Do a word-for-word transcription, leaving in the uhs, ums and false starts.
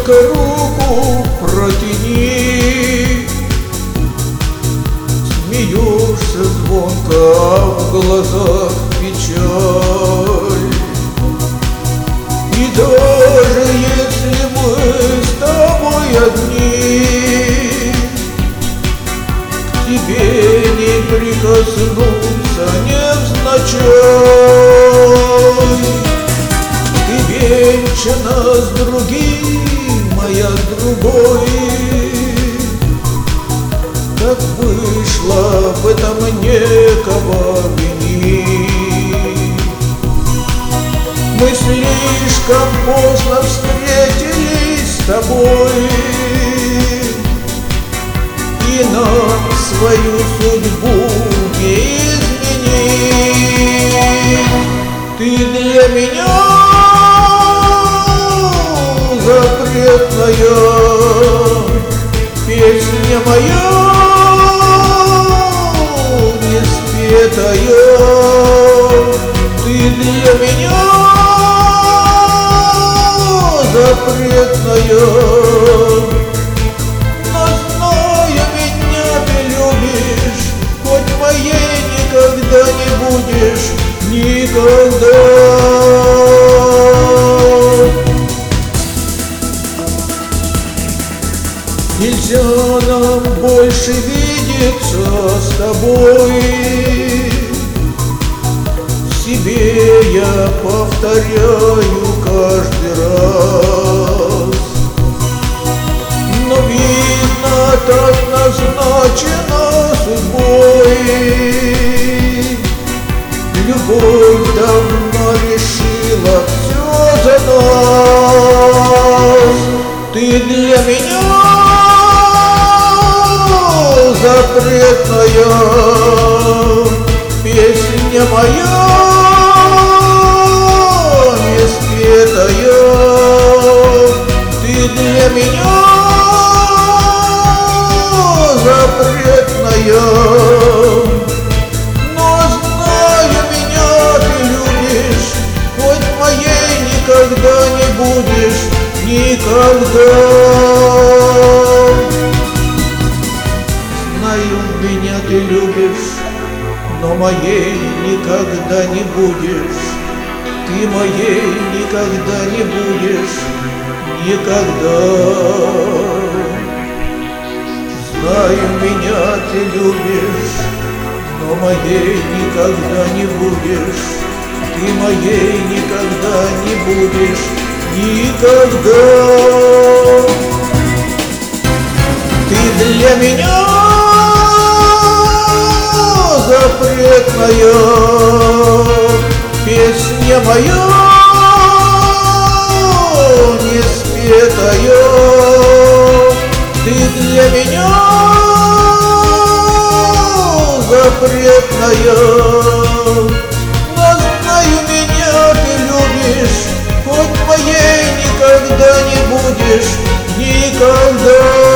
только руку протяни. Смеешься звонко, а в глазах печаль. И даже если мы с тобой одни, к тебе не прикоснуться невзначай. Ты венчана с другим, а я с другой. Как вышло, в этом некого винить. Мы слишком поздно встретились с тобой, и нам свою судьбу не изменить. Ты для меня запретная, песня моя неспетая. Ты для меня запретная, но зная меня ты любишь, хоть моей никогда не будешь, никогда. Нельзя нам больше видеться с тобой. Себе я повторяю каждый раз, но видно, так назначено судьбой. Любовь давно решила все за нас. Ты для меня запретная, песня моя неспетая. Ты для меня запретная, но зная меня ты любишь, хоть моей никогда не будешь, никогда. Знаю, меня ты любишь, но моей никогда не будешь. Ты моей никогда не будешь, никогда. Знаю, меня ты любишь, но моей никогда не будешь. Ты моей никогда не будешь, никогда. Ты для меня запретная, песня моя неспетая. Ты для меня запретная, но знаю, меня ты любишь, хоть моей никогда не будешь, никогда.